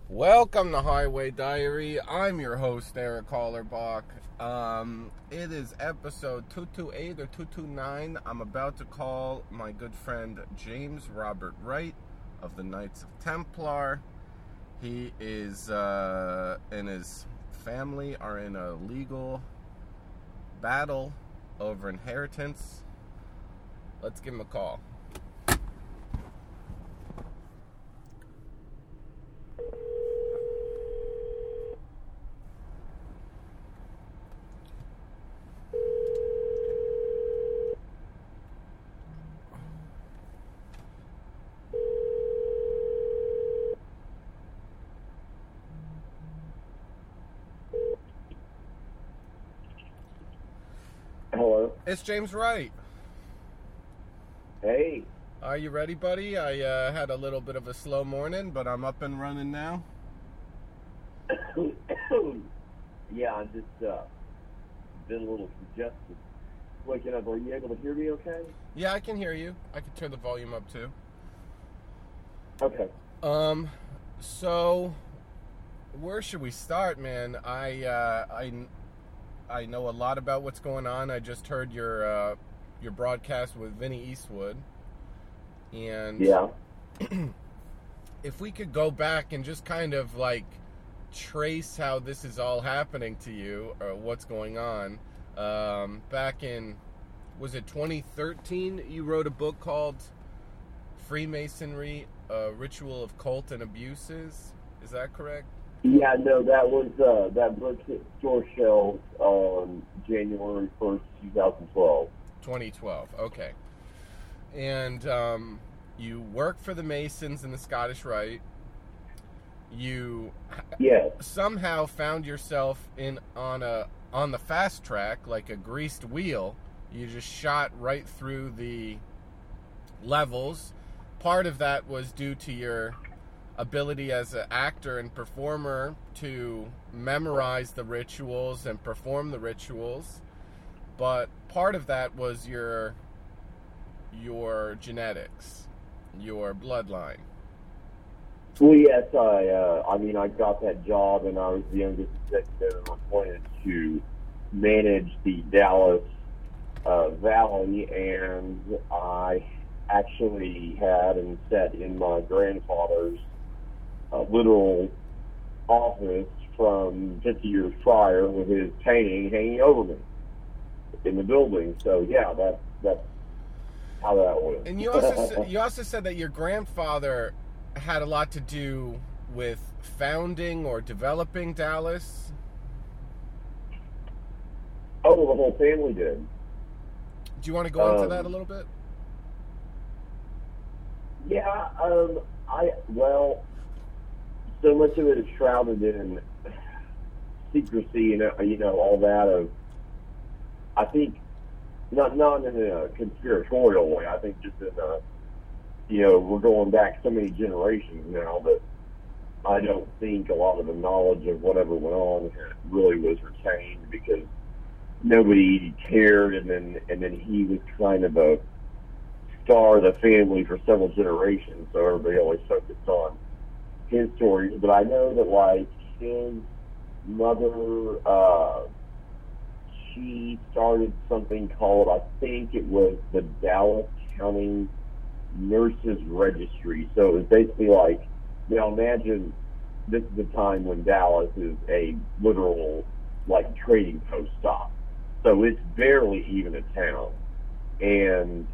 Welcome to Highway Diary. I'm your host, Eric Hollerbach. It is episode 228 or 229. I'm about to call my good friend James Robert Wright of the Knights of Templar. He is and his family are in a legal battle over inheritance. Let's give him a call. Hello. It's James Wright. Hey. Are you ready, buddy? I had a little bit of a slow morning, but I'm up and running now. Yeah, I'm just been a little congested. Waking up. Are you able to hear me okay? Yeah, I can hear you. I can turn the volume up too. Okay. So where should we start, man? I know a lot about what's going on. I just heard your broadcast with Vinny Eastwood. And yeah, if we could go back and just kind of like trace how this is all happening to you or what's going on. Back in, was it 2013, you wrote a book called Freemasonry, A Ritual of Cult and Abuses. Is that correct? Yeah, no, that was that book hit store shelves on January 1st, 2012. 2012, okay. And you work for the Masons in the Scottish Rite. You somehow found yourself on the fast track, like a greased wheel. You just shot right through the levels. Part of that was due to your ability as an actor and performer to memorize the rituals and perform the rituals. But part of that was your genetics, your bloodline. Well, yes, I got that job, and I was the youngest executive appointed to manage the Dallas Valley, and I actually had and sat in my grandfather's literal office from 50 years prior with his painting hanging over me in the building. So, yeah, that's how that was. And you also said that your grandfather had a lot to do with founding or developing Dallas. Oh, the whole family did. Do you want to go into that a little bit? Yeah, so much of it is shrouded in secrecy and all that. I think not in a conspiratorial way. I think just in we're going back so many generations now that I don't think a lot of the knowledge of whatever went on really was retained because nobody cared, and then he was kind of a star of the family for several generations, so everybody always focused on his stories. But I know that like his mother, she started something called, I think it was the Dallas County Nurses Registry. So it was basically like, imagine this is the time when Dallas is a literal like trading post stop. So it's barely even a town. And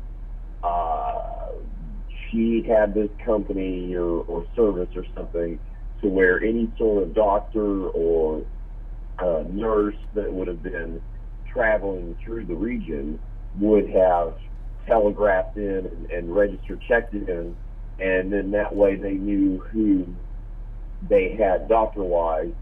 she had this company or service or something to where any sort of doctor or nurse that would have been traveling through the region would have telegraphed in and registered, checked in, and then that way they knew who they had doctor-wise,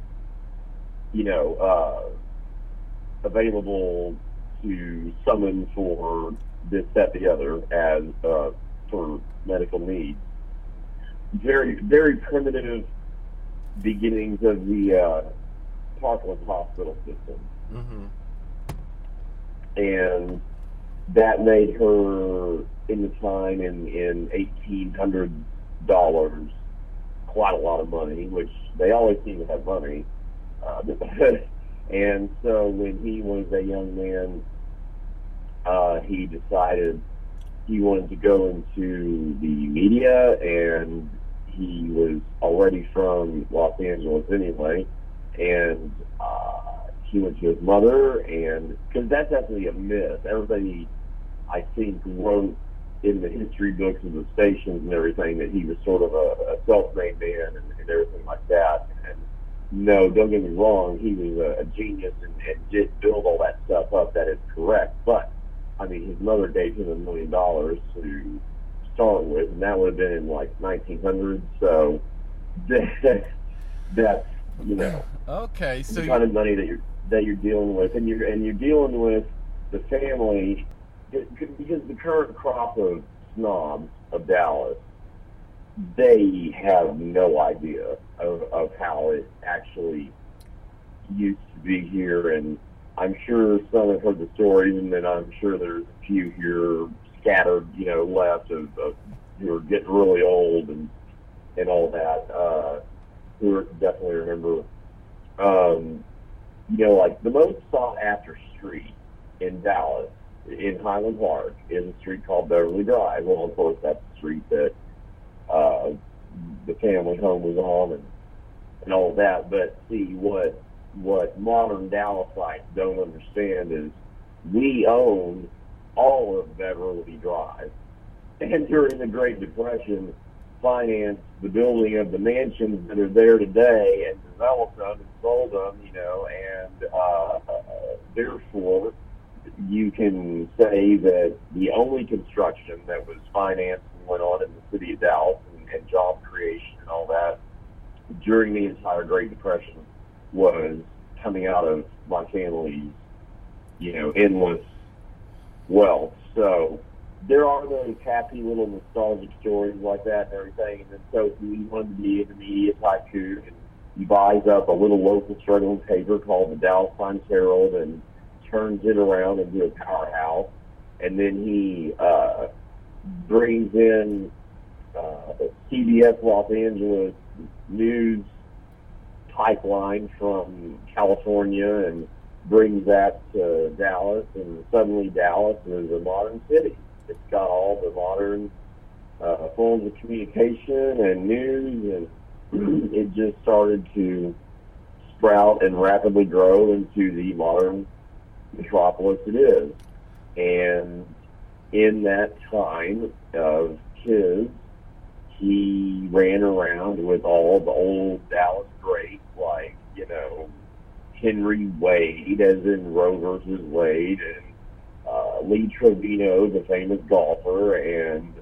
available to summon for this, that, the other, as for medical needs. Very, very primitive beginnings of the Parkland Hospital system. Mm-hmm. And that made her, in the time, in $1,800, quite a lot of money, which they always seem to have money. And so when he was a young man, he decided he wanted to go into the media, and he was already from Los Angeles anyway, and he went to his mother, and because that's actually a myth. Everybody, I think, wrote in the history books of the stations and everything that he was sort of a self-made man and everything like that. And no, don't get me wrong, he was a genius and did build all that stuff up. That is correct. But, I mean, his mother gave him $1 million to start with, and that would have been in, like, 1900. So that's, you know, okay, so the kind of money that you're dealing with. And you're dealing with the family, because the current crop of snobs of Dallas, they have no idea of how it actually used to be here. And I'm sure some have heard the stories, and then I'm sure there's a few here scattered, you know, left of who are getting really old and all that, who are definitely remember. You know, like the most sought after street in Dallas, in Highland Park, is a street called Beverly Drive. Well, of course, that's the street that the family home was on and all that. But see, what modern Dallasites don't understand is we own all of Beverly Drive. And during the Great Depression, financed the building of the mansions that are there today and developed them and sold them, you know, and therefore you can say that the only construction that was financed and went on in the city of Dallas and job creation and all that during the entire Great Depression was coming out of my family's, you know, endless wealth. So there are those happy little nostalgic stories like that and everything. And then so he wanted to be an immediate tycoon, and he buys up a little local struggling paper called the Dallas Times Herald and turns it around into a powerhouse. And then he brings in CBS Los Angeles news pipeline from California and brings that to Dallas, and suddenly Dallas is a modern city. It's got all the modern forms of communication and news, and it just started to sprout and rapidly grow into the modern metropolis it is. And in that time of his, he ran around with all the old Dallas greats, like, you know, Henry Wade, as in Roe versus Wade, and Lee Trevino, the famous golfer, and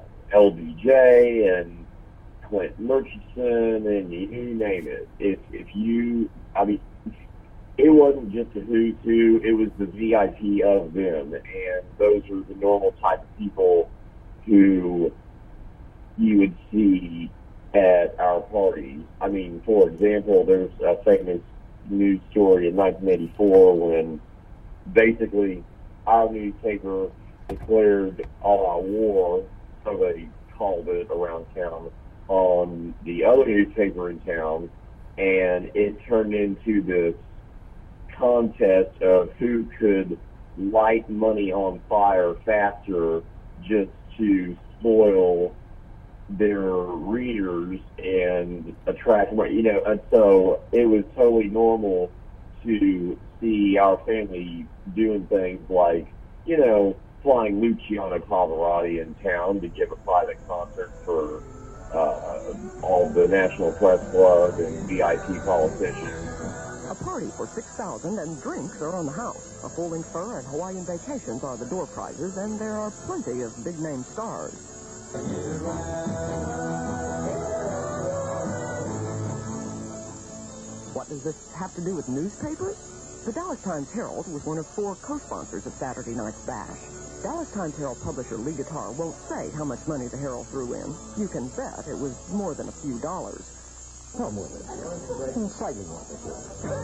LBJ, and Clint Murchison, and you name it. If you, I mean, it wasn't just a who's who, it was the VIP of them, and those were the normal type of people who you would see at our parties. I mean, for example, there's a famous news story in 1984 when basically our newspaper declared all-out war, so they called it around town, on the other newspaper in town, and it turned into this contest of who could light money on fire faster just to spoil their readers and attract more, you know. And so it was totally normal to see our family doing things like, you know, flying Luciano Pavarotti in town to give a private concert for all the National Press Club and VIP politicians. A party for 6,000 and drinks are on the house. A folding fur and Hawaiian vacations are the door prizes, and there are plenty of big-name stars. What does this have to do with newspapers? The Dallas Times Herald was one of 4 co-sponsors of Saturday night's bash. Dallas Times Herald publisher Lee Guitar won't say how much money the Herald threw in. You can bet it was more than a few dollars. No more than a few. Slightly more than a few.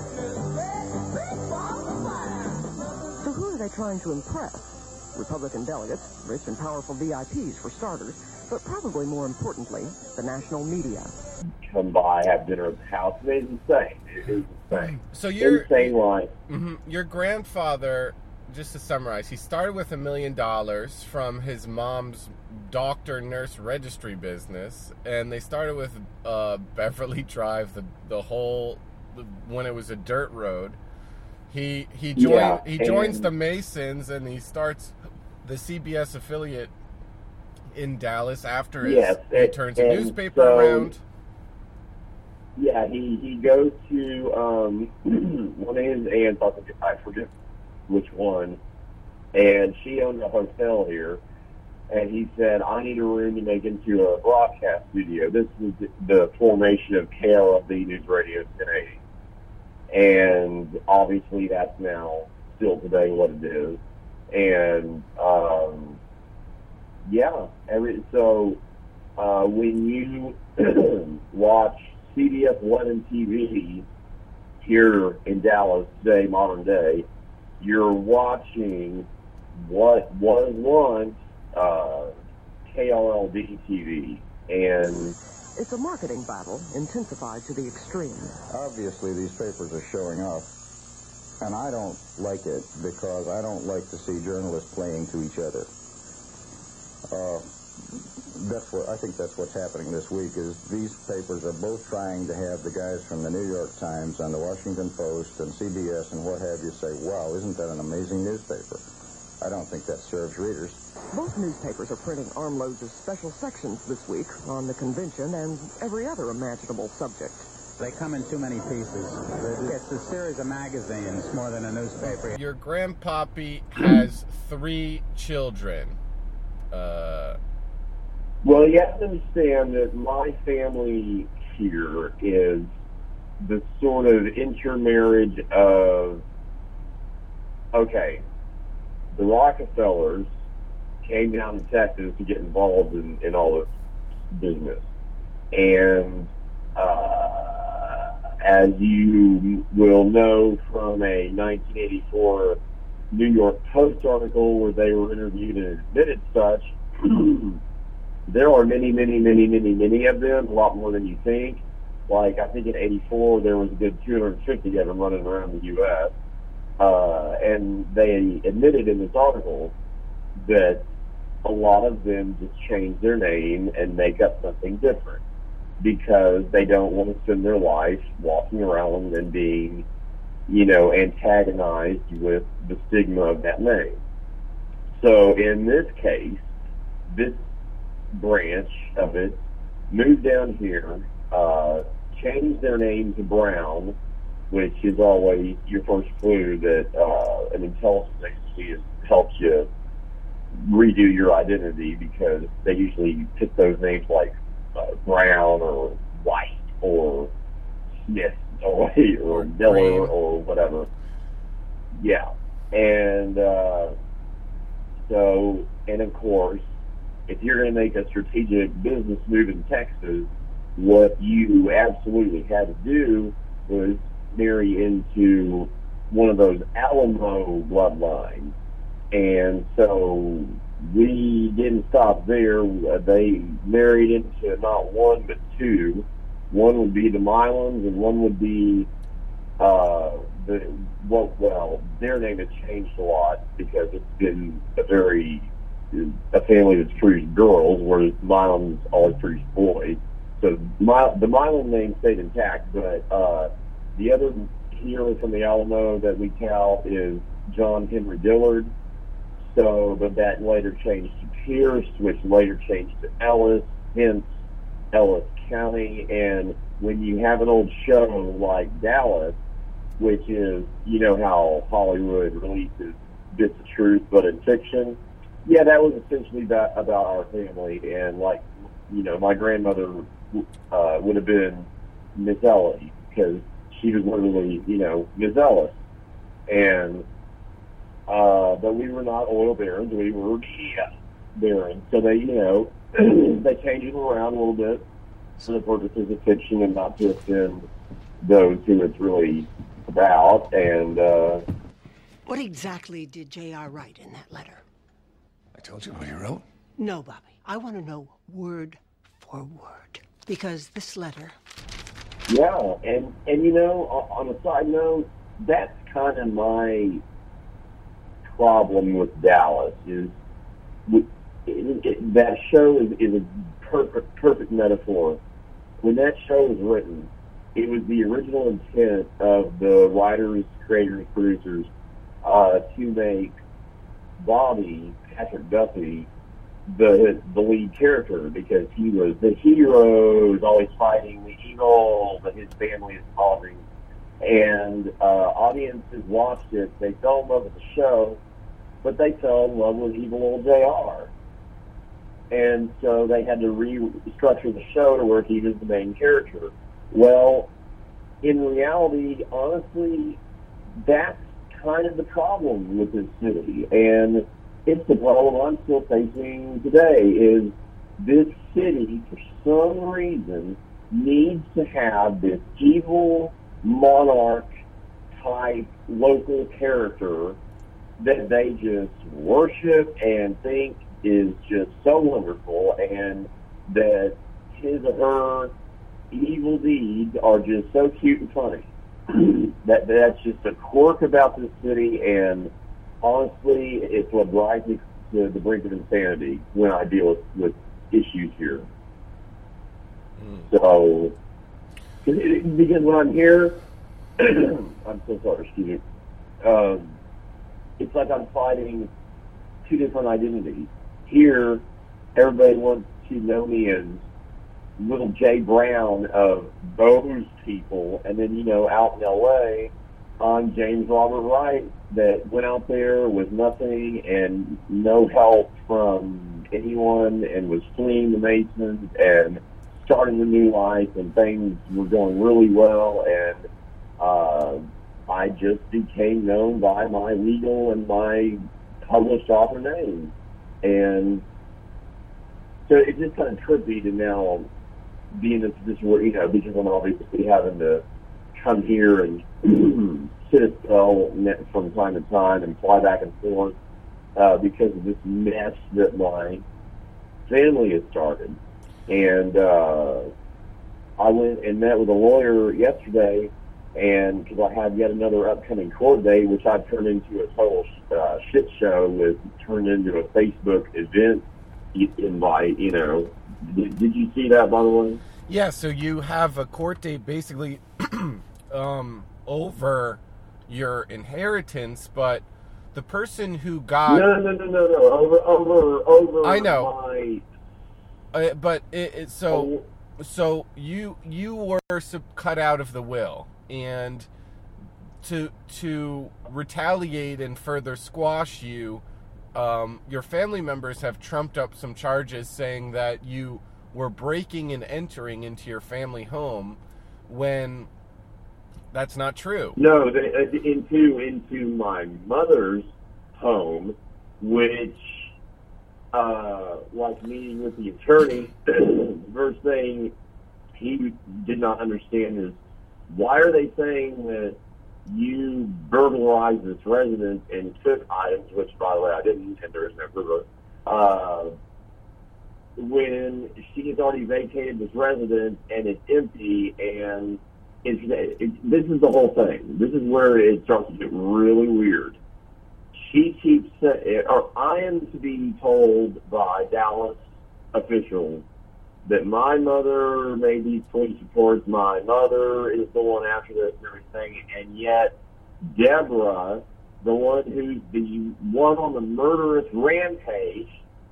So who are they trying to impress? Republican delegates, rich and powerful VIPs for starters, but probably more importantly, the national media. Come by, have dinner at the house. It's insane. It is insane. So insane life. Your grandfather, just to summarize, he started with $1 million from his mom's doctor-nurse registry business, and they started with Beverly Drive, when it was a dirt road. He joins the Masons, and he starts the CBS affiliate in Dallas after he turns a newspaper around. Yeah, he goes to one of his aunts, I forget which one, and she owned a hotel here, and he said, I need a room to make into a broadcast studio. This was the formation of KLFD News Radio 1080. And obviously that's now still today what it is. And, when you watch CBS 11 TV here in Dallas today, modern day, you're watching what was once KLLD TV. And it's a marketing battle intensified to the extreme. Obviously, these papers are showing up, and I don't like it because I don't like to see journalists playing to each other. I think that's what's happening this week, is these papers are both trying to have the guys from the New York Times and the Washington Post and CBS and what have you say, wow, isn't that an amazing newspaper? I don't think that serves readers. Both newspapers are printing armloads of special sections this week on the convention and every other imaginable subject. They come in too many pieces. It's a series of magazines more than a newspaper. Your grandpappy has 3 children. Well, you have to understand that my family here is the sort of intermarriage of, the Rockefellers came down to Texas to get involved in all this business. And as you will know from a 1984 New York Post article where they were interviewed and admitted such, there are many, many, many, many, many of them, a lot more than you think. Like, I think in 84 there was a good 250 of them running around the U.S., and they admitted in this article that a lot of them just change their name and make up something different because they don't want to spend their life walking around and being, antagonized with the stigma of that name. So in this case, this branch of it moved down here, changed their name to Brown, which is always your first clue that an intelligence agency helps you redo your identity, because they usually pick those names like Brown or White or Smith or Miller or whatever. Yeah. And and of course, if you're going to make a strategic business move in Texas, what you absolutely had to do was marry into one of those Alamo bloodlines. And so we didn't stop there. They married into not one but 2. One would be the Milans, and one would be their name has changed a lot because it's been a family that's produced girls, whereas Milans always produced boys. So the Milan name stayed intact, but the other hero from the Alamo that we tout is John Henry Dillard. So, but that later changed to Pierce, which later changed to Ellis, hence Ellis County. And when you have an old show like Dallas, which is, how Hollywood releases bits of truth, but in fiction, yeah, that was essentially about our family. And my grandmother would have been Miss Ellis, because she was literally, Miss Ellis. And but we were not oil barons, we were barons. So they, they changed it around a little bit for the purposes of fiction and not to offend those who it's really about. And what exactly did J.R. write in that letter? I told you what he wrote. No, Bobby. I want to know word for word, because this letter... Yeah, and you know, on a side note, that's kind of my problem with Dallas, is that show is a perfect metaphor. When that show was written, it was the original intent of the writers, creators, producers to make Bobby, Patrick Duffy, the lead character, because he was the hero, who's always fighting the evil that his family is causing. And audiences watched it, they fell in love with the show, but they fell in love with evil old JR. And so they had to restructure the show to where he was the main character. Well, in reality, honestly, that's kind of the problem with this city. And it's the problem I'm still facing today, is this city, for some reason, needs to have this evil monarch-type local character that they just worship and think is just so wonderful, and that his or her evil deeds are just so cute and funny. That's just a quirk about this city, and honestly, it's what drives me to the brink of insanity when I deal with issues here. So, because when I'm here, I'm so sorry, excuse me. It's like I'm fighting two different identities. Here, everybody wants to know me as little Jay Brown of those people, and then, you know, out in L.A., I'm James Robert Wright that went out there with nothing and no help from anyone and was fleeing the Masons and starting a new life, and things were going really well, and I just became known by my legal and my published author name. And so it's just kind of trippy to now be in this position where, you know, because I'm obviously having to come here and sit a spell from time to time and fly back and forth because of this mess that my family has started. And I went and met with a lawyer yesterday, and because I have yet another upcoming court date, which I've turned into a total shit show, turned into a Facebook event invite, you know. Did you see that, by the way? Yeah, so you have a court date basically over your inheritance, but the person who got... No. Over I know. My... So you were cut out of the will, and to retaliate and further squash you, your family members have trumped up some charges saying that you were breaking and entering into your family home when that's not true. No, into my mother's home, which, like meeting with the attorney, the first thing he did not understand is, why are they saying that you burglarized this residence and took items, which, by the way, I didn't, and there is no burglary, when she has already vacated this residence and it's empty, and this is the whole thing. This is where it starts to get really weird. She keeps saying, or I am to be told by Dallas officials that my mother made these police reports, my mother is the one after this and everything, and yet Deborah, the one who's the one on the murderous rampage,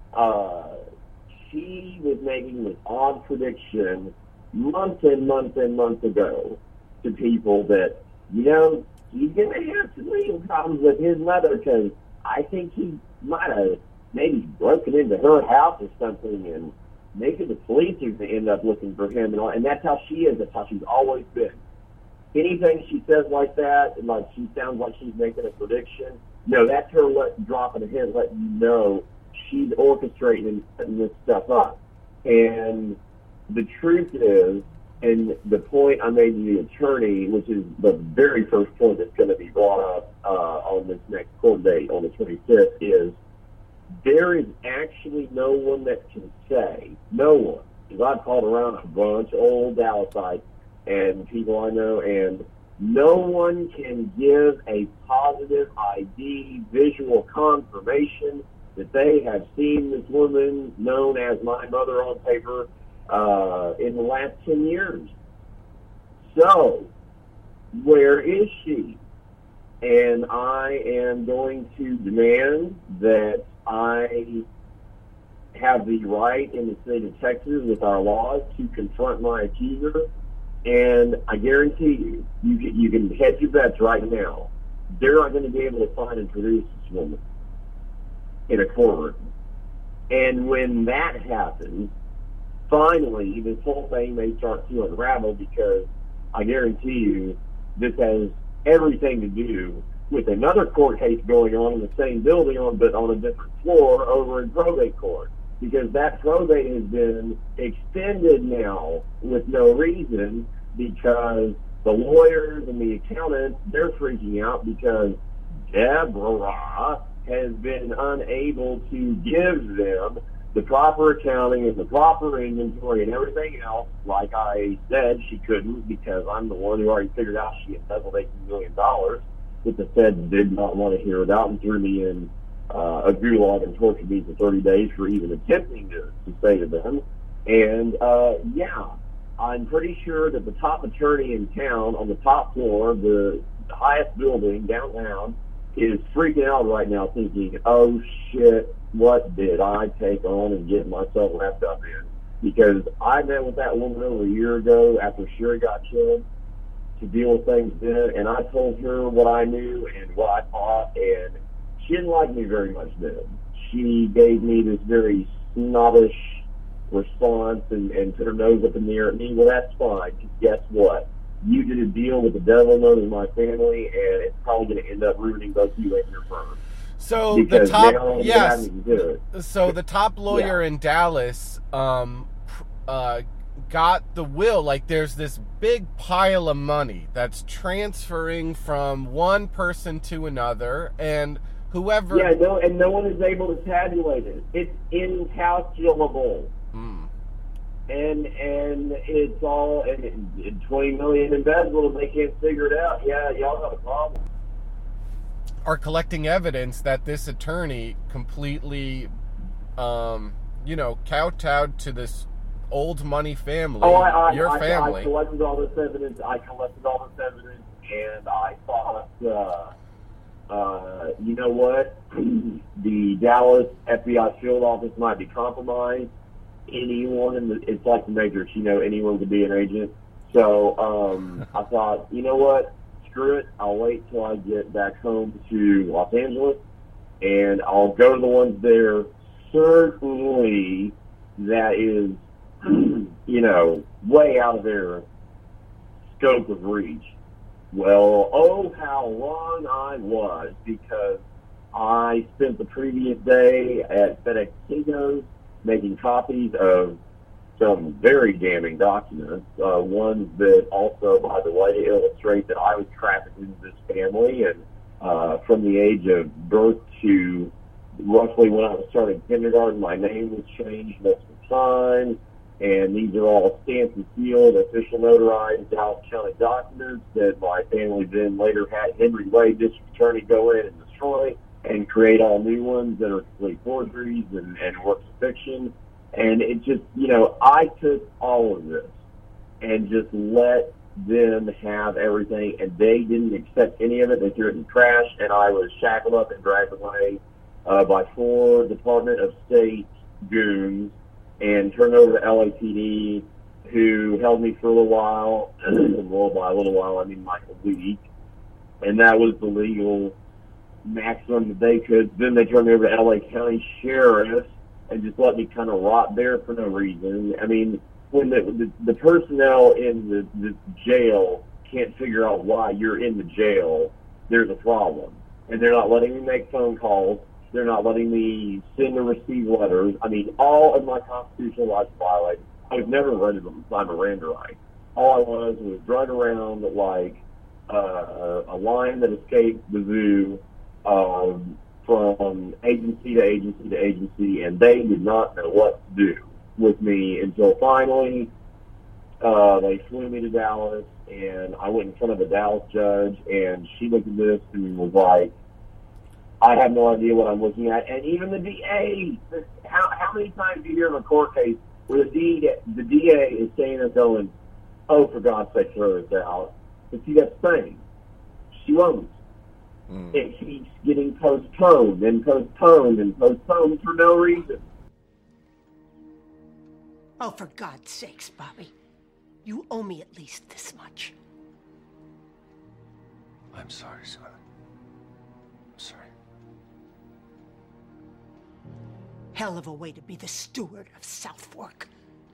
she was making this odd prediction months and months and months ago to people that, you know, he's going to have some legal problems with his mother because I think he might have maybe broken into her house or something, and maybe the police are going to end up looking for him. And that's how she is. That's how she's always been. Anything she says like that, and like she sounds like she's making a prediction, no, that's her dropping a hint, letting you know she's orchestrating and setting this stuff up. And the truth is, and the point I made to the attorney, which is the very first point that's going to be brought up on this next court date on the 25th, is there is actually no one that can say, no one, because I've called around a bunch of old Dallasites and people I know, and no one can give a positive ID visual confirmation that they have seen this woman known as my mother on paper in the last 10 years. So, where is she? And I am going to demand that I have the right in the state of Texas with our laws to confront my accuser. And I guarantee you, you can hedge your bets right now. They're not going to be able to find and produce this woman in a courtroom. And when that happens, finally, this whole thing may start to unravel, because I guarantee you this has everything to do with another court case going on in the same building, but on a different floor over in probate court. Because that probate has been extended now with no reason, because the lawyers and the accountants, they're freaking out because Deborah has been unable to give them the proper accounting and the proper inventory and everything else. Like I said, she couldn't, because I'm the one who already figured out she embezzled $18 million that the Fed did not want to hear about, and threw me in a gulag and tortured me for 30 days for even attempting to say to them. And, yeah, I'm pretty sure that the top attorney in town on the top floor, the highest building downtown, is freaking out right now thinking, oh, shit, what did I take on and get myself wrapped up in? Because I met with that woman over a year ago after Sherry got killed to deal with things then, and I told her what I knew and what I thought, and she didn't like me very much then. She gave me this very snobbish response and put her nose up in the air at me. Well, that's fine, because guess what? You did a deal with the devil known as my family, and it's probably going to end up ruining both you and your firm. So because the top, yes. So the top lawyer in Dallas got the will. Like, there's this big pile of money that's transferring from one person to another, and whoever. Yeah, and no one is able to tabulate it. It's incalculable. And it's all and 20 million embezzled, and they can't figure it out. Yeah, y'all got a problem. Are collecting evidence that this attorney completely, kowtowed to this old money family. Your family. I collected all this evidence. And I thought, you know what? The Dallas FBI field office might be compromised. Anyone it's like the Matrix, anyone could be an agent. So I thought, you know what? Screw it. I'll wait till I get back home to Los Angeles, and I'll go to the ones there. Certainly, that is, way out of their scope of reach. Well, oh, how wrong I was, because I spent the previous day at FedEx Kinko's making copies of some very damning documents, ones that also, by the way, illustrate that I was trafficked into this family, and from the age of birth to roughly when I was starting kindergarten, my name was changed multiple times, and these are all stamped and sealed, official notarized Dallas County documents that my family then later had Henry Wade, district attorney, go in and destroy and create all new ones that are complete forgeries and works of fiction. And it just, I took all of this and just let them have everything, and they didn't accept any of it. They threw it in the trash, and I was shackled up and dragged away by 4 Department of State goons and turned over to LAPD, who held me for a little while. Well, by a little while, I mean like a week. And that was the legal maximum that they could. Then they turned me over to LA County Sheriff and just let me kind of rot there for no reason. I mean, when the personnel in the jail can't figure out why you're in the jail, there's a problem. And they're not letting me make phone calls. They're not letting me send or receive letters. I mean, all of my constitutional rights violated. I was never ready to sign Miranda rights. All I was drug around like a lion that escaped the zoo, from agency to agency to agency, and they did not know what to do with me until finally they flew me to Dallas, and I went in front of the Dallas judge, and she looked at this and was like, I have no idea what I'm looking at. And even the DA, how many times do you hear of a court case where the DA is saying and going, oh, for God's sake, throw this out. But see, that's the thing. She won't. It keeps getting postponed and postponed and postponed for no reason. Oh, for God's sakes, Bobby. You owe me at least this much. I'm sorry, son. I'm sorry. Hell of a way to be the steward of South Fork.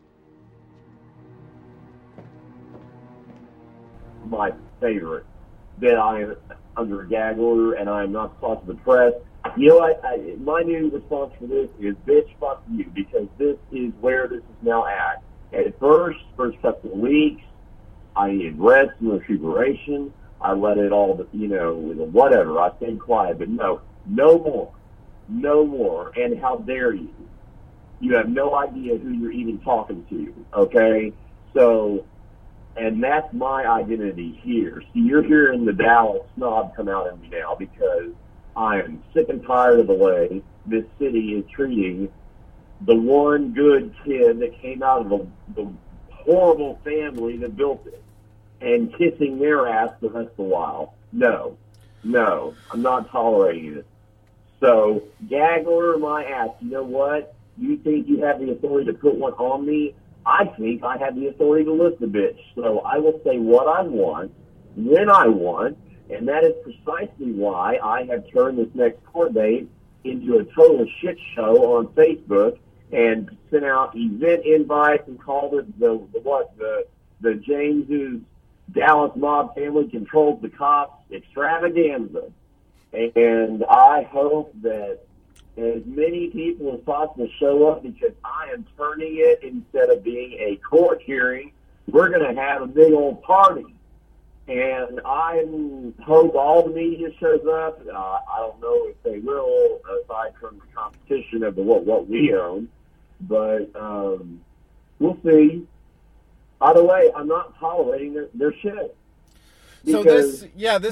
My favorite, that I am under a gag order and I am not to talk to the press. You know what? My new response for this is, bitch, fuck you, because this is where this is now at. At first couple of weeks, I needed rest and recuperation. I let it all, whatever. I stayed quiet, but no more. No more. And how dare you? You have no idea who you're even talking to, okay? So, and that's my identity here. See, you're hearing the Dallas snob come out in me now because I am sick and tired of the way this city is treating the one good kid that came out of the horrible family that built it and kissing their ass the rest of the while. No, I'm not tolerating it. So, gag order my ass. You know what? You think you have the authority to put one on me? I think I have the authority to list a bitch. So I will say what I want, when I want, and that is precisely why I have turned this next court date into a total shit show on Facebook and sent out event invites and called it the James's Dallas mob family controls the cops extravaganza. And I hope that as many people as possible show up, because I am turning it, instead of being a court hearing, we're going to have a big old party. And I hope all the media shows up. I don't know if they will, aside from the competition of what we own. But we'll see. Either way, I'm not tolerating their shit. So they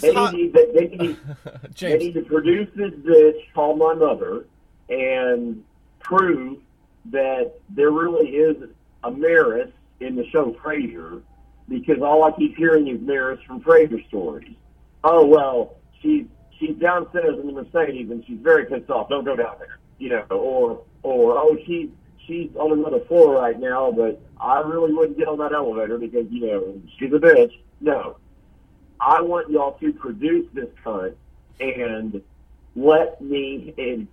need to produce this bitch called my mother and prove that there really is a Maris in the show Frasier, because all I keep hearing is Maris from Frasier stories. Oh, well, she's downstairs in the Mercedes and she's very pissed off. Don't go down there, or oh, she's on another floor right now, but I really wouldn't get on that elevator because she's a bitch. No. I want y'all to produce this cunt and let me,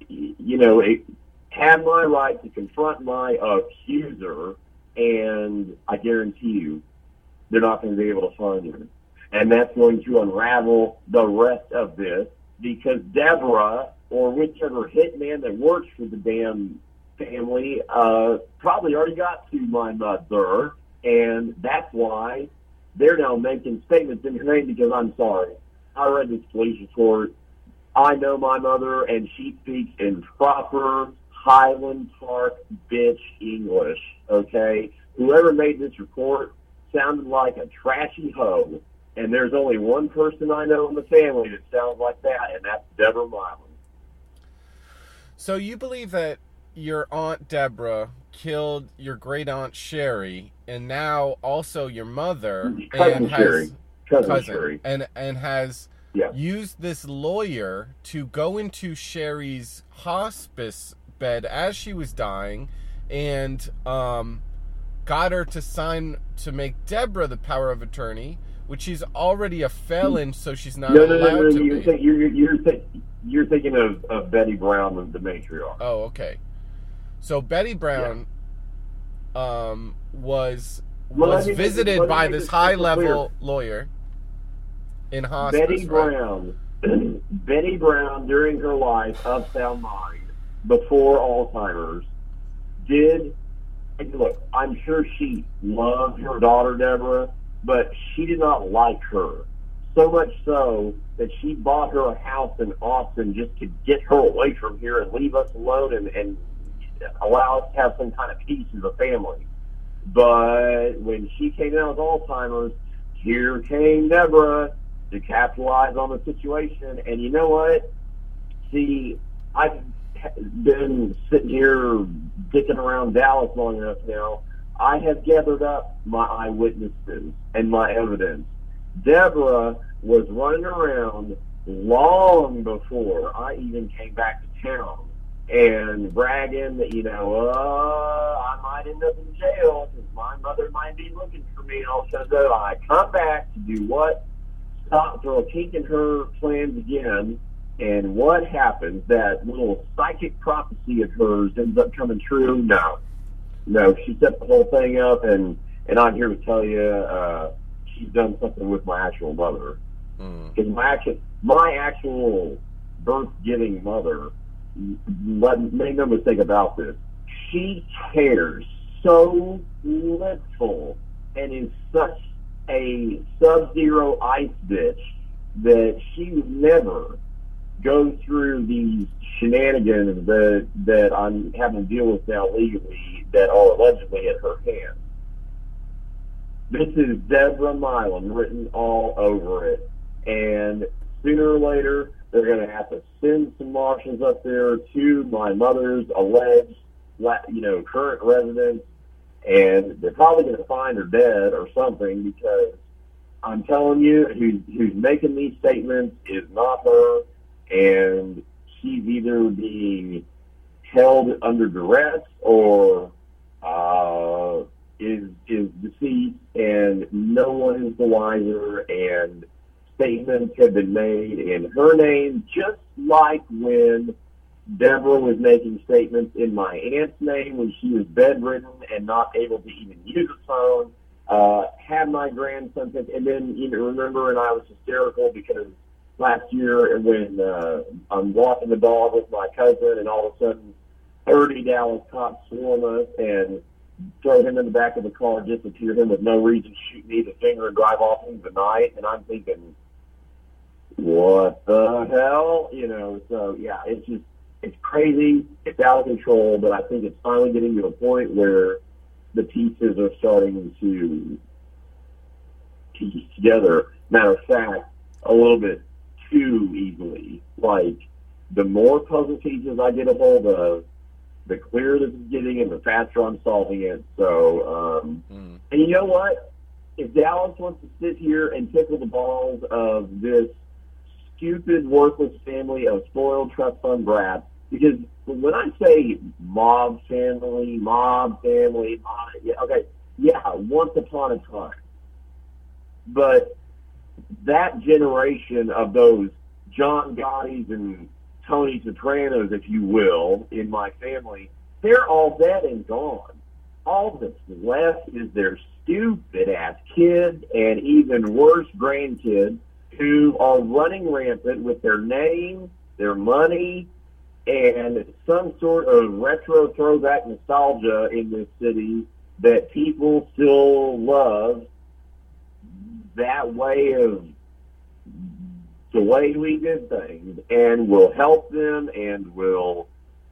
have my right to confront my accuser, and I guarantee you they're not going to be able to find her. And that's going to unravel the rest of this, because Deborah, or whichever hitman that works for the damn family, probably already got to my mother, and that's why they're now making statements in her name, because I'm sorry. I read this police report. I know my mother, and she speaks in proper Highland Park bitch English, okay? Whoever made this report sounded like a trashy hoe, and there's only one person I know in the family that sounds like that, and that's Deborah Milan. So you believe that your Aunt Deborah killed your great aunt Sherry, and now also your mother, cousin Sherry, and has used this lawyer to go into Sherry's hospice bed as she was dying, and got her to sign to make Deborah the power of attorney, which she's already a felon, so she's not allowed to be. You're thinking of Betty Brown, the matriarch. Oh, okay. So Betty Brown was visited by this high-level lawyer in hospice. Betty Brown, during her life of sound mind, before Alzheimer's, look, I'm sure she loved her daughter, Deborah, but she did not like her. So much so that she bought her a house in Austin just to get her away from here and leave us alone and allow us to have some kind of peace as a family. But when she came down with Alzheimer's, here came Deborah to capitalize on the situation. And you know what? See, I've been sitting here dicking around Dallas long enough now. I have gathered up my eyewitnesses and my evidence. Deborah was running around long before I even came back to town and bragging that, I might end up in jail because my mother might be looking for me. And all of a sudden, I come back to do what? Stop, throw a kink in her plans again. And what happens? That little psychic prophecy of hers ends up coming true? No, she set the whole thing up, and I'm here to tell you she's done something with my actual mother. Because my actual birth-giving mother, make no mistake about this, she cares so little and is such a sub-zero ice bitch that she would never go through these shenanigans that I'm having to deal with now legally that are allegedly at her hands. This is Deborah Milam written all over it. And sooner or later, they're going to have to send some marshals up there to my mother's alleged, current residence, and they're probably going to find her dead or something, because I'm telling you, who's making these statements is not her, and she's either being held under duress or is deceased, and no one is the wiser, and statements have been made in her name, just like when Deborah was making statements in my aunt's name when she was bedridden and not able to even use a phone, had my grandson, and then, remember, and I was hysterical because last year when I'm walking the dog with my cousin, and all of a sudden 30 Dallas cops swarm us and throw him in the back of the car, disappear him with no reason, shoot me the finger and drive off into the night. And I'm thinking, what the hell? So yeah, it's crazy. It's out of control, but I think it's finally getting to a point where the pieces are starting to piece together. Matter of fact, a little bit too easily. Like, the more puzzle pieces I get a hold of, the clearer this is getting and the faster I'm solving it. So, and you know what? If Dallas wants to sit here and tickle the balls of this stupid, worthless family of spoiled trust fund brats, because when I say mob family, once upon a time. But that generation of those John Gottis and Tony Sopranos, if you will, in my family, they're all dead and gone. All that's left is their stupid-ass kids and even worse grandkids who are running rampant with their name, their money, and some sort of retro throwback nostalgia in this city that people still love. That way of the way we did things, and will help them and will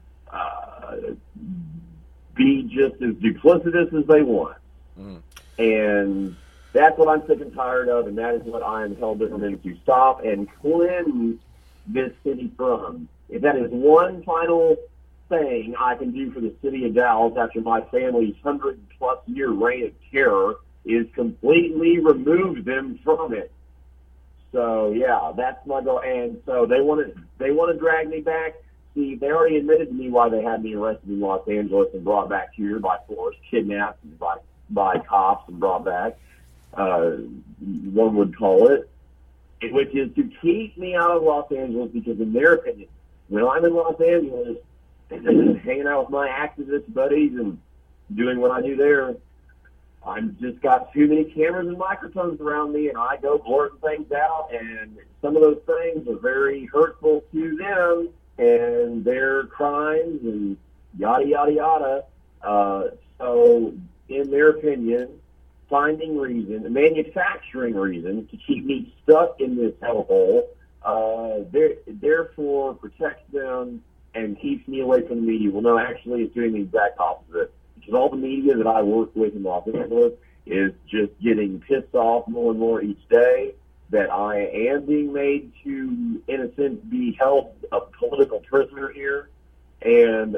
be just as duplicitous as they want. And that's what I'm sick and tired of, and that is what I am hell-bent to stop and cleanse this city from. If that is one final thing I can do for the city of Dallas after my family's 100-plus year reign of terror, is completely remove them from it. So yeah, that's my goal. And so they want to drag me back. See, they already admitted to me why they had me arrested in Los Angeles and brought back here by force, kidnapped by cops and brought back. One would call it, which is to keep me out of Los Angeles, because in their opinion, when I'm in Los Angeles, hanging out with my activist buddies and doing what I do there, I've just got too many cameras and microphones around me, and I go blurting things out, and some of those things are very hurtful to them and their crimes and yada, yada, yada. So in their opinion, finding reason, manufacturing reasons to keep me stuck in this hellhole, therefore protects them and keeps me away from the media. Well, no, actually, it's doing the exact opposite. Because all the media that I work with in Los Angeles is just getting pissed off more and more each day that I am being made to, in a sense, be held a political prisoner here. And,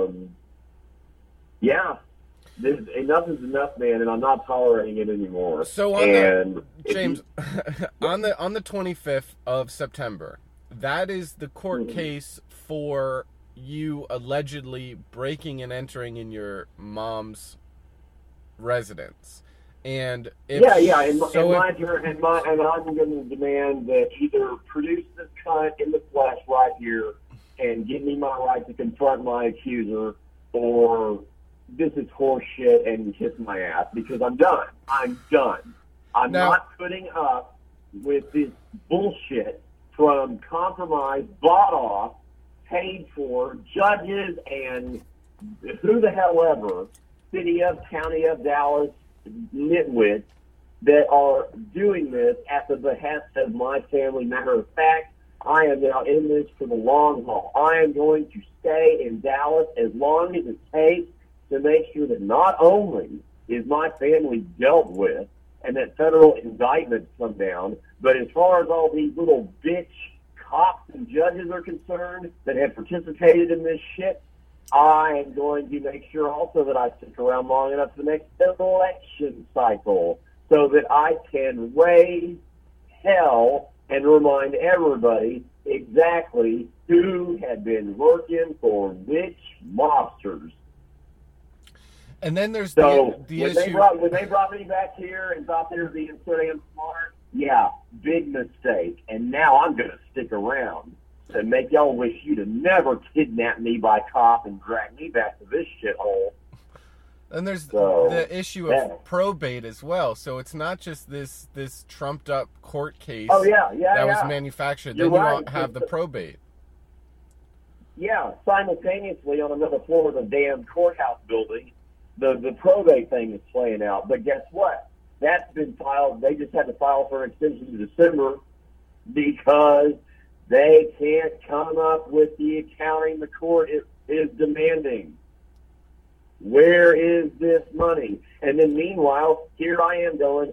enough is enough, man, and I'm not tolerating it anymore. So James, on the 25th of September, that is the court case for you allegedly breaking and entering in your mom's residence. And and I'm going to demand that either produce this cunt in the flesh right here and give me my right to confront my accuser, or this is horse shit and kiss my ass, because I'm done. I'm not putting up with this bullshit from compromised, bought off, paid for judges and who the hell ever, city of, county of, Dallas, nitwits that are doing this at the behest of my family. Matter of fact, I am now in this for the long haul. I am going to stay in Dallas as long as it takes to make sure that not only is my family dealt with and that federal indictments come down, but as far as all these little bitch cops and judges are concerned that have participated in this shit, I am going to make sure also that I stick around long enough for the next election cycle so that I can raise hell and remind everybody exactly who had been working for which mobsters. And then there's the issue. When they brought me back here and thought they were being so damn smart, yeah, big mistake. And now I'm going to stick around to make y'all wish you'd have never kidnapped me by cop and dragged me back to this shithole. And there's the issue of probate as well. So it's not just this trumped up court case that was manufactured. You're then right. You have the probate. Yeah, simultaneously on another floor of the damn courthouse building, the probate thing is playing out. But guess what? That's been filed. They just had to file for an extension to December because they can't come up with the accounting the court is demanding. Where is this money? And then meanwhile, here I am going,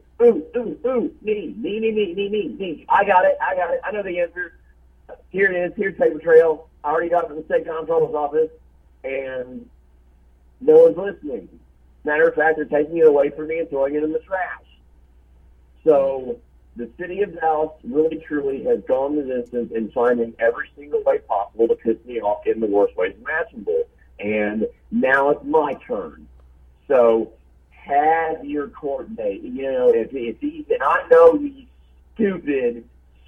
me. I got it. I know the answer. Here it is. Here's paper trail. I already got it from the state comptroller's office, and no one's listening. Matter of fact, they're taking it away from me and throwing it in the trash. So the city of Dallas really, truly has gone the distance in finding every single way possible to piss me off in the worst ways imaginable. And now it's my turn. So have your court date. You know, if these, and I know these stupid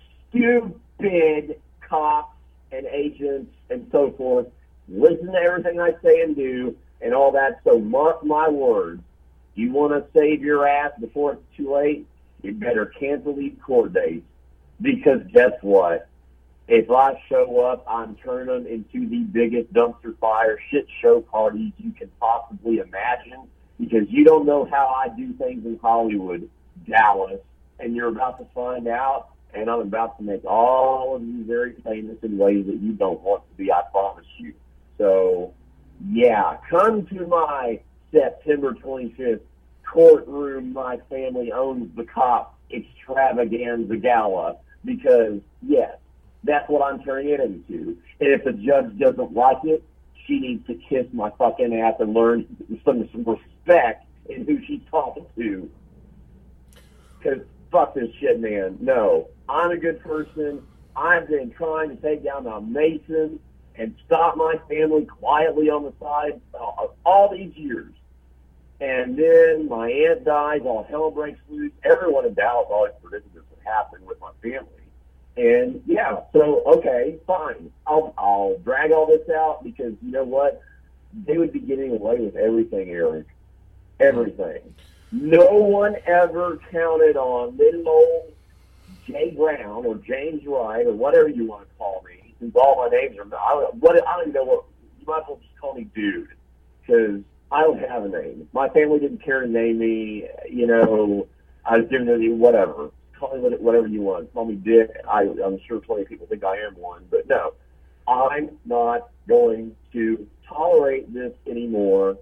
cops and agents and so forth listen to everything I say and do and all that. So mark my words. You want to save your ass before it's too late? You better cancel these court dates, because guess what? If I show up, I'm turning them into the biggest dumpster fire shit show parties you can possibly imagine, because you don't know how I do things in Hollywood, Dallas, and you're about to find out, and I'm about to make all of you very famous in ways that you don't want to be, I promise you. So, yeah, come to my September 25th courtroom, my family owns the cop extravaganza gala, because, yes, that's what I'm turning it into. And if the judge doesn't like it, she needs to kiss my fucking ass and learn some respect in who she's talking to. Because fuck this shit, man. No, I'm a good person. I've been trying to take down the Mason and stop my family quietly on the side all these years. And then my aunt dies, all hell breaks loose. Everyone in Dallas always predicted this would happen with my family. And yeah, so okay, fine. I'll drag all this out, because you know what? They would be getting away with everything, Eric. Everything. No one ever counted on little old Jay Brown or James Wright or whatever you want to call me, since all my names are I don't even know what you might as well just call me dude, because I don't have a name. My family didn't care to name me. You know, I was given to whatever. Call me whatever you want. Call me Dick. I'm sure plenty of people think I am one, but no. I'm not going to tolerate this anymore.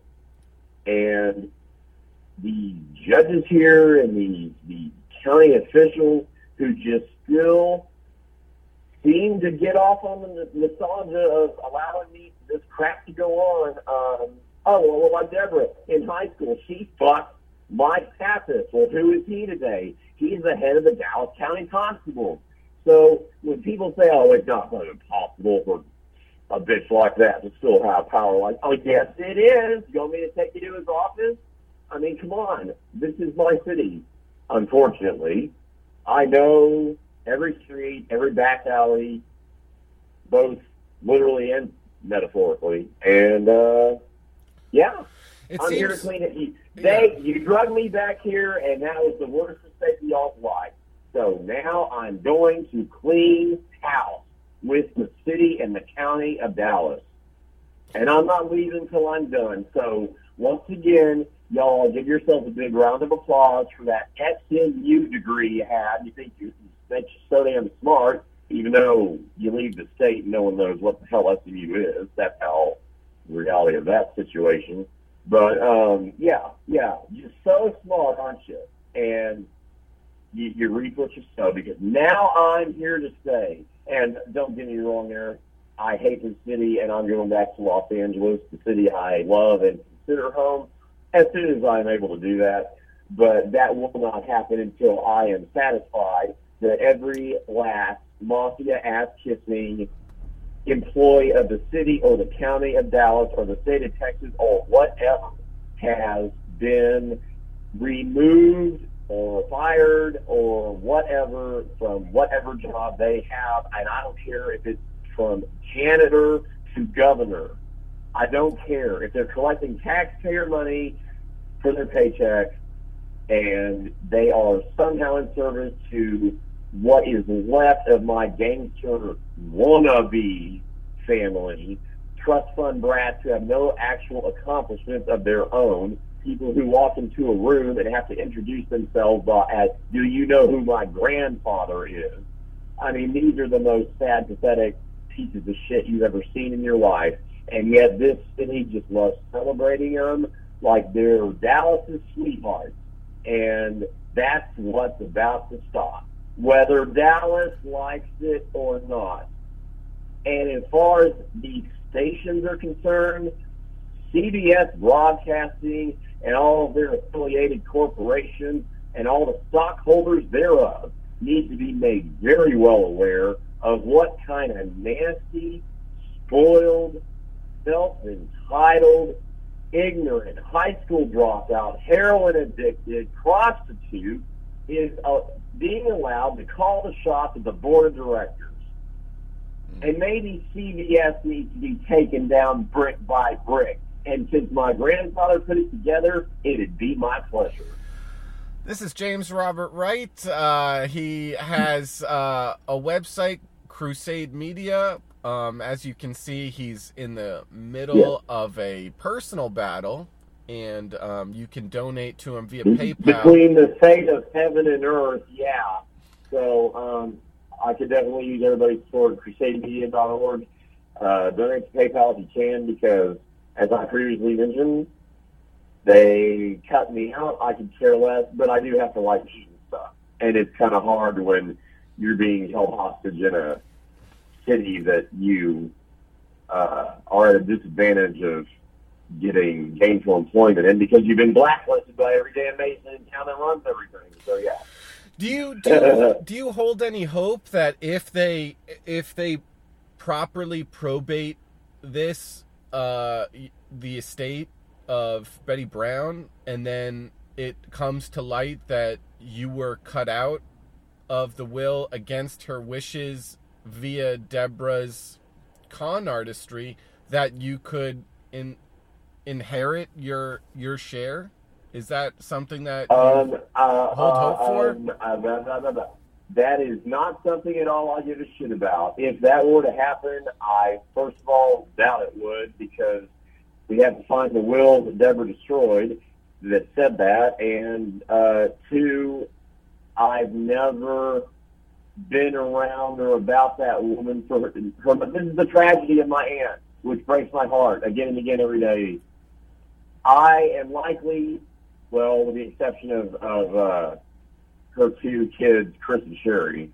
And the judges here and the county officials who just still seem to get off on the nostalgia of allowing this crap to go on. Like Deborah in high school, she fucked Mike Pappas. Well, who is he today? He's the head of the Dallas County Constables. So when people say, oh, it's not impossible for a bitch like that to still have power, like, oh, yes, it is. You want me to take you to his office? I mean, come on. This is my city. Unfortunately, I know every street, every back alley, both literally and metaphorically. And, yeah, I'm here to clean it. You drugged me back here, and that was the worst mistake of y'all's life. So now I'm going to clean house with the city and the county of Dallas. And I'm not leaving until I'm done. So once again, y'all give yourself a big round of applause for that SMU degree you had. You think you're so damn smart, even though you leave the state and no one knows what the hell SMU is. That's how the reality of that situation. But, yeah, you're so smart, aren't you? And you reap what you sow, because now I'm here to stay. And don't get me wrong there, I hate this city, and I'm going back to Los Angeles, the city I love and consider home, as soon as I'm able to do that. But that will not happen until I am satisfied that every last mafia ass-kissing employee of the city or the county of Dallas or the state of Texas or whatever has been removed or fired or whatever from whatever job they have. And I don't care if it's from janitor to governor. I don't care if they're collecting taxpayer money for their paycheck and they are somehow in service to what is left of my gangster wannabe family, trust fund brats who have no actual accomplishments of their own, people who walk into a room and have to introduce themselves as, do you know who my grandfather is? I mean, these are the most sad, pathetic pieces of shit you've ever seen in your life, and yet this city just loves celebrating them like they're Dallas's sweethearts, and that's what's about to stop, whether Dallas likes it or not. And as far as the stations are concerned, CBS Broadcasting and all of their affiliated corporations and all the stockholders thereof need to be made very well aware of what kind of nasty, spoiled, self-entitled, ignorant, high school dropout, heroin-addicted prostitute is being allowed to call the shots of the board of directors. And maybe CBS needs to be taken down brick by brick. And since my grandfather put it together, it'd be my pleasure. This is James Robert Wright. He has a website, Crusade Media. As you can see, he's in the middle of a personal battle, and you can donate to him via PayPal. Between the fate of heaven and earth, yeah. So I could definitely use everybody's support, crusademedia.org. Donate to PayPal if you can, because as I previously mentioned, they cut me out. I could care less, but I do have to like eating stuff. And it's kind of hard when you're being held hostage in a city that you are at a disadvantage of getting gainful employment in because you've been blacklisted by every damn Mason in town that runs everything. So, yeah. Do you hold any hope that if they properly probate this, the estate of Betty Brown, and then it comes to light that you were cut out of the will against her wishes via Deborah's con artistry, that you could inherit your share? Is that something that you hold hope for? That is not something at all I give a shit about. If that were to happen, I, first of all, doubt it would, because we have to find the will that Deborah destroyed that said that. And 2, I've never been around or about that woman for her. This is the tragedy of my aunt, which breaks my heart again and again every day. I am likely, well, with the exception of her 2 kids, Chris and Sherry,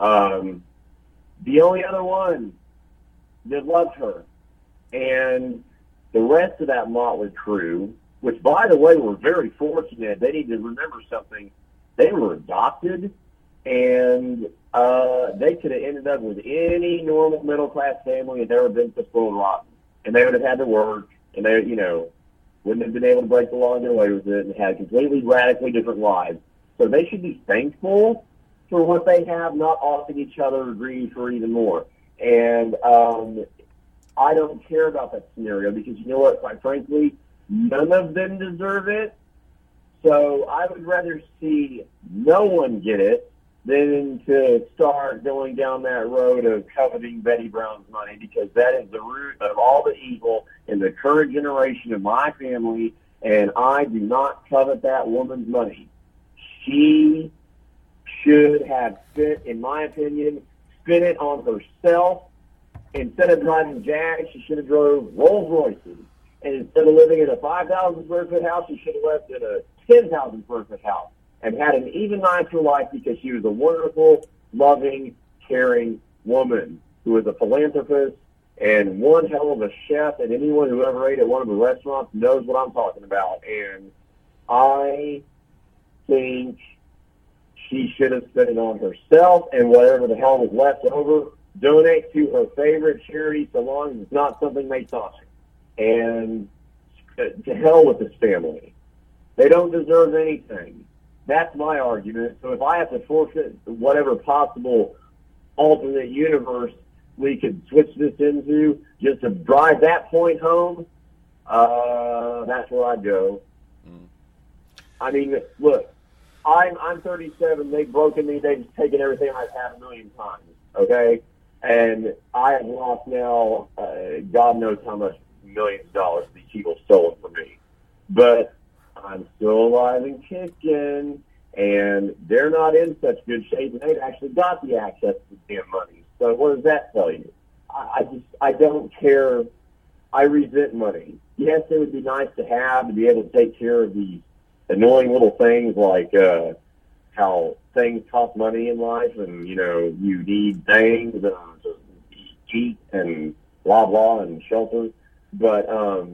the only other one that loved her. And the rest of that motley crew, which, by the way, were very fortunate. They need to remember something. They were adopted, and they could have ended up with any normal middle-class family and never been so spoiled rotten. And they would have had to work, and they, wouldn't have been able to break the law and get away with it, and had completely, radically different lives. So they should be thankful for what they have, not offering each other grief or even more. And I don't care about that scenario because, you know what, quite frankly, none of them deserve it. So I would rather see no one get it than to start going down that road of coveting Betty Brown's money, because that is the root of all the evil in the current generation of my family, and I do not covet that woman's money. She should have spent, in my opinion, spent it on herself. Instead of driving Jags, she should have drove Rolls Royces. And instead of living in a 5,000 square foot house, she should have lived in a 10,000 square foot house and had an even nicer life, because she was a wonderful, loving, caring woman who was a philanthropist and one hell of a chef, and anyone who ever ate at one of the restaurants knows what I'm talking about. And I think she should have spent it on herself, and whatever the hell was left over, donate to her favorite charity, so long as it's not something Masonic. And to hell with this family. They don't deserve anything. That's my argument. So if I have to forfeit whatever possible alternate universe we could switch this into just to drive that point home, that's where I'd go. I mean, look, I'm 37. They've broken me. They've taken everything I've had a million times, okay? And I have lost now, God knows how much millions of dollars these people stolen from me. But I'm still alive and kicking, and they're not in such good shape, and they've actually got the access to the damn money. So what does that tell you? I don't care. I resent money. Yes, it would be nice to be able to take care of these annoying little things like how things cost money in life, and, you need things to eat and blah, blah, and shelter. But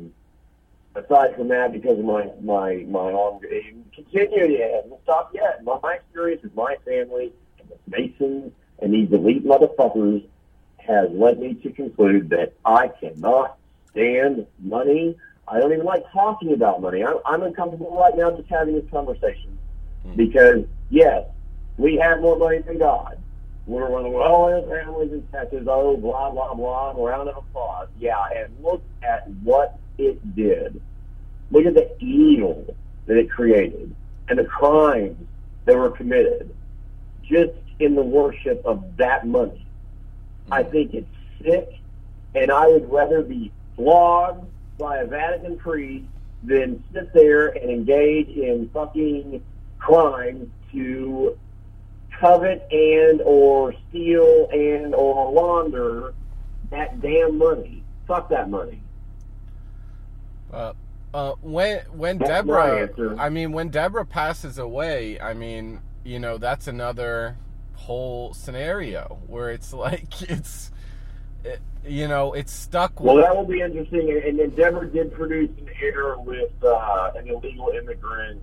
aside from that, because of my ongoing continuity, it hasn't stopped yet. My experience with my family and the Masons and these elite motherfuckers has led me to conclude that I cannot stand money. I don't even like talking about money. I'm uncomfortable right now just having this conversation because, yes, we have more money than God. We're one of the wealthiest families in Texas, blah, blah, blah, round of applause. Yeah, and look at what it did. Look at the evil that it created and the crimes that were committed just in the worship of that money. I think it's sick, and I would rather be flogged by a Vatican priest than sit there and engage in fucking crimes to covet and or steal and or launder that damn money. Fuck that money. When Deborah passes away, that's another whole scenario where it's like it's stuck with. Well, that will be interesting. And then Deborah did produce an error with an illegal immigrant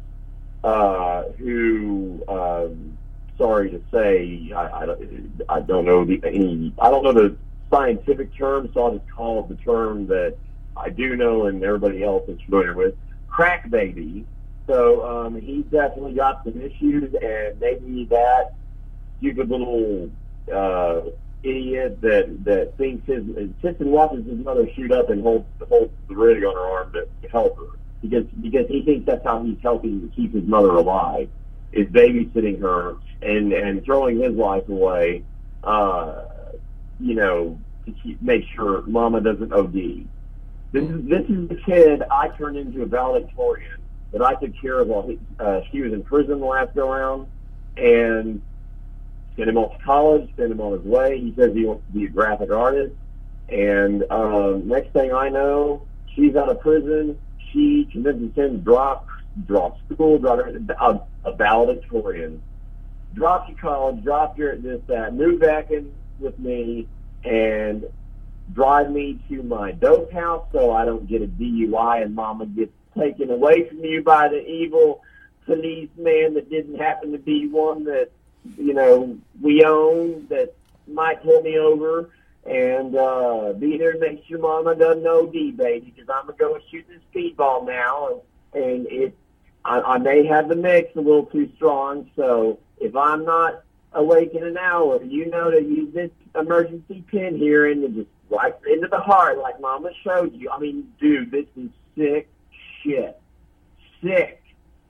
who, sorry to say, I don't know the scientific term, so I'll just call it the term that I do know and everybody else is familiar with, crack baby. So he's definitely got some issues, and maybe that stupid little idiot that thinks sits and watches his mother shoot up and holds the rig on her arm to help her because he thinks that's how he's helping to keep his mother alive, is babysitting her and throwing his life away, to make sure Mama doesn't OD. This is the kid I turned into a valedictorian that I took care of while she was in prison the last go-around, and sent him off to college, sent him on his way. He says he wants to be a graphic artist, and next thing I know, she's out of prison. She convinces him to drop school, a valedictorian. Drop your college, drop your this, that, move back in with me, and drive me to my dope house so I don't get a DUI and mama gets taken away from you by the evil policeman that didn't happen to be one that, we own that might pull me over and be there to make sure mama doesn't OD, baby, because I'm going to go and shoot this speedball now. And I may have the mix a little too strong, so if I'm not awake in an hour, to use this emergency pin here and just right into the heart like mama showed you. I mean, dude, this is sick shit. Sick.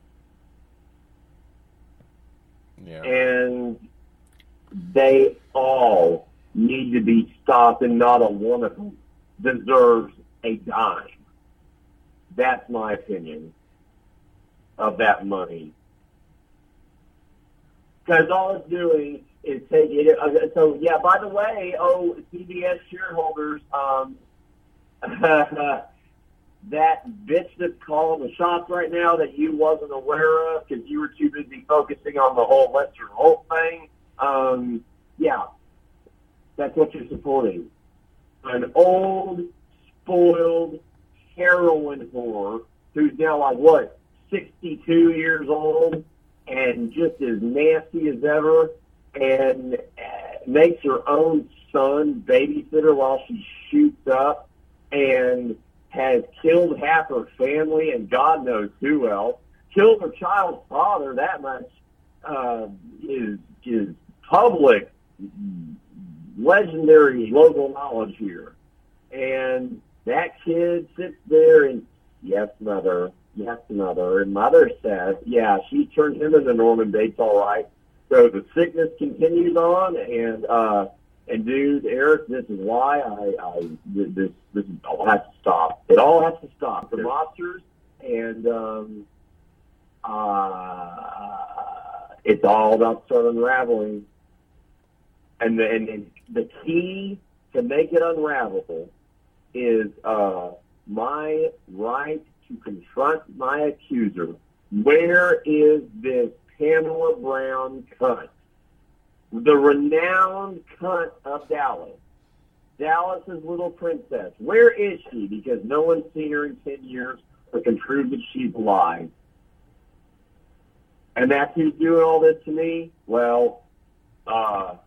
Yeah. And they all need to be stopped, and not a one of them deserves a dime. That's my opinion of that money. Because all it's doing is taking it. So, yeah, by the way, CBS shareholders, that bitch that's calling the shots right now that you wasn't aware of because you were too busy focusing on the whole Lester Holt thing, yeah, that's what you're supporting. An old, spoiled heroin whore who's now 62 years old and just as nasty as ever, and makes her own son babysitter while she shoots up, and has killed half her family and God knows who else. Killed her child's father. That much is public, legendary local knowledge here. And that kid sits there and, yes, mother. And mother says, yeah, she turned him into Norman Bates, all right. So the sickness continues on, and dude, Eric, this is why this all has to stop. It all has to stop. The mobsters, and it's all about start unraveling. And the key to make it unravel is my right to confront my accuser. Where is this Pamela Brown cunt? The renowned cunt of Dallas. Dallas's little princess. Where is she? Because no one's seen her in 10 years or can prove that she's alive. And that's who's doing all this to me? Well, no.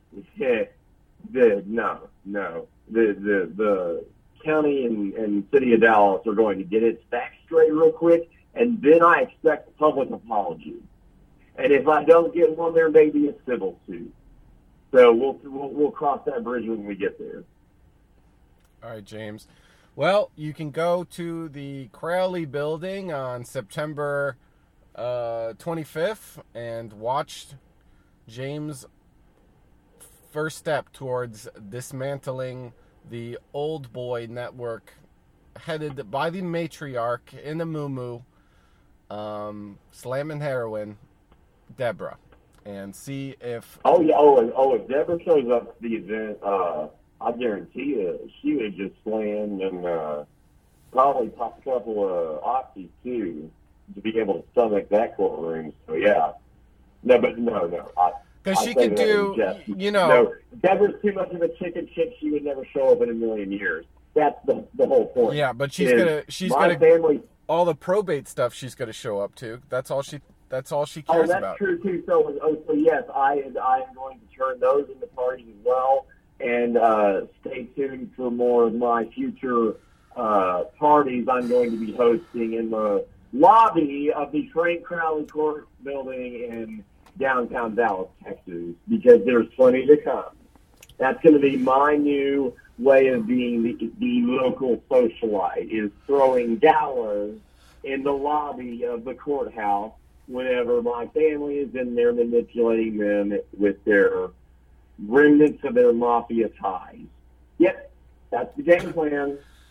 The county and city of Dallas are going to get its facts straight real quick, and then I expect a public apology. And if I don't get one, there may be a civil suit. So we'll cross that bridge when we get there. All right, James. Well, you can go to the Crowley building on September 25th and watch James' first step towards dismantling the Old Boy Network headed by the matriarch in the moo-moo, slamming heroin, Deborah, and see if... if Deborah shows up at the event, I guarantee you she would just slam and probably pop a couple of oxys too to be able to stomach that courtroom. So yeah, no. Because she could do, No, Deborah's too much of a chicken shit. She would never show up in a million years. That's the whole point. Yeah, but she's gonna family. All the probate stuff she's gonna show up to. That's all she cares about. That's true too. So yes, I am going to turn those into parties as well. And stay tuned for more of my future parties I'm going to be hosting in the lobby of the Frank Crowley Court building in downtown Dallas, Texas, because there's plenty to come. That's going to be my new way of being the local socialite, is throwing galas in the lobby of the courthouse whenever my family is in there manipulating them with their remnants of their mafia ties. Yep, that's the game plan.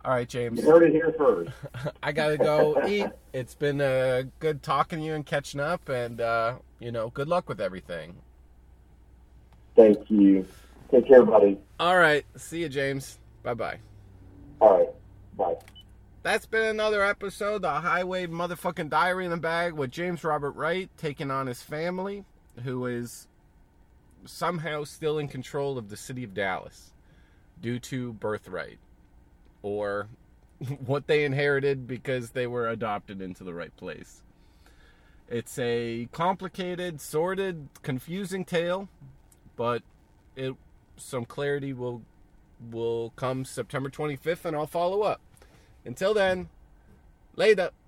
All right, James. You heard it here first. I got to go eat. It's been good talking to you and catching up, and, good luck with everything. Thank you. Take care, buddy. All right. See you, James. Bye-bye. All right. Bye. That's been another episode of the Highway Motherfucking Diary in the Bag with James Robert Wright taking on his family, who is somehow still in control of the city of Dallas due to birthright, or what they inherited because they were adopted into the right place. It's a complicated, sordid, confusing tale, but some clarity will come September 25th, and I'll follow up. Until then, later.